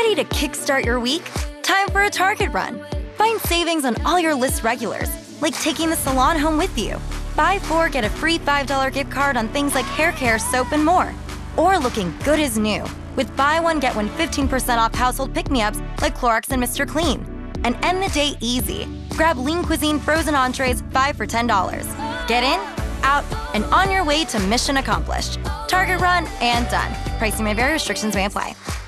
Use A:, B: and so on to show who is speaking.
A: Ready to kickstart your week? Time for a Target run. Find savings on all your list regulars, like taking the salon home with you. Buy 4, get a free $5 gift card on things like hair care, soap, and more. Or looking good as new with buy one, get one 15% off household pick-me-ups like Clorox and Mr. Clean. And end the day easy. Grab Lean Cuisine frozen entrees, 5 for $10. Get in, out, and on your way to mission accomplished. Target run and done. Pricing may vary, restrictions may apply.